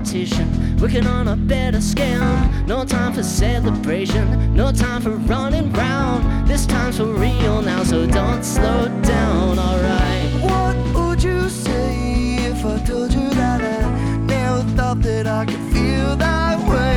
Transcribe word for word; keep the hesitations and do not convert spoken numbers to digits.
competition, working on a better scam. No time for celebration, no time for running round. This time's for real now, so don't slow down.